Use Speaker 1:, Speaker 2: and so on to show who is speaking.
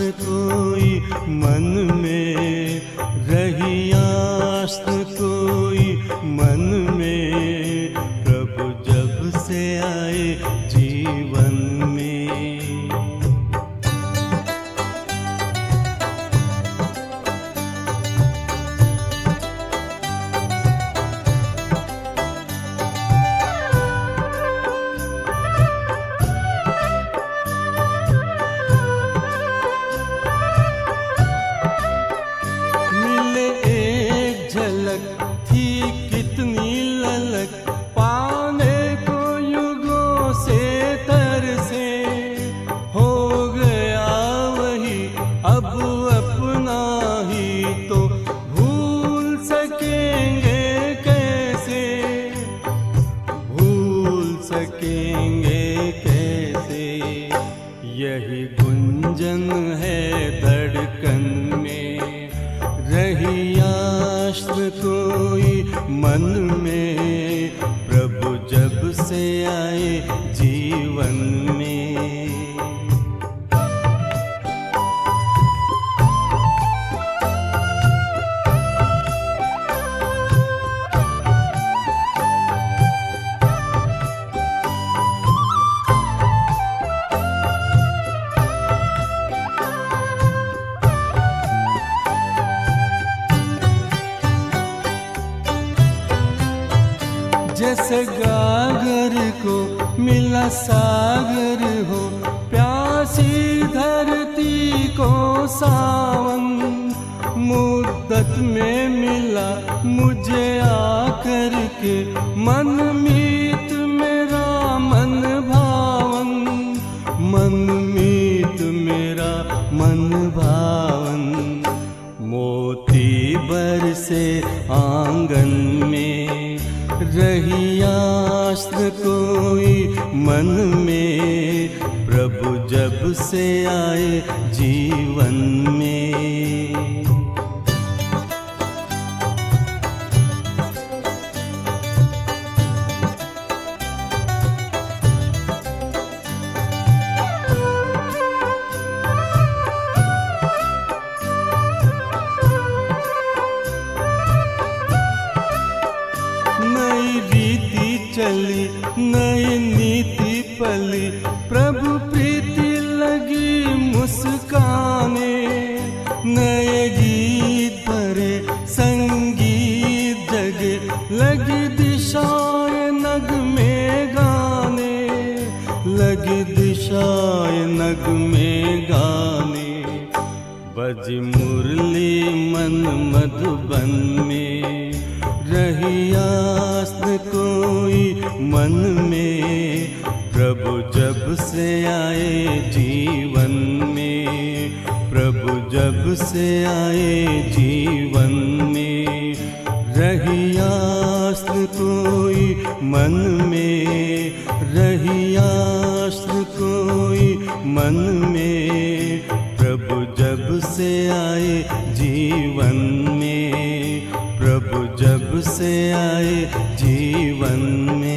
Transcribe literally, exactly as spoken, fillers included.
Speaker 1: आस्त्र कोई मन में, रही आस्त्र कोई मन में, प्रभु जब से आए जीवन में।
Speaker 2: थी कितनी ललक, पाने को युगों से तरसे, हो गया वही अब अपना ही, तो भूल सकेंगे कैसे, भूल सकेंगे कैसे। यही गुंजन है धड़कन में, रही आस्त्र कोई मन में, प्रभु जब से आए जीवन में। जैसे गागर को मिला सागर हो, प्यासी धरती को सावन, मुद्दत में मिला मुझे आकर के मन मीत मेरा मन भावन, मन मीत मेरा मन भावन। मोती बरसे आंगन में, रही आस्त्र कोई मन में, प्रभु जब से आए जीवन में। नई रीति चली, नई नीति पली, प्रभु प्रीति लगी मुस्काने, नए गीत भरे संगीत जगे, लगी दिशाएं नगमे गाने, लगी दिशाएं नगमे गाने। बज मुरली मन मधुबन में, रही आस्त्र कोई मन में, प्रभु जब से आए जीवन में, प्रभु जब से आए जीवन में। रही आस्त्र कोई मन में, रही आस्त्र कोई मन में, प्रभु जब से आए जीवन में, प्रभु जब से आए जीवन में।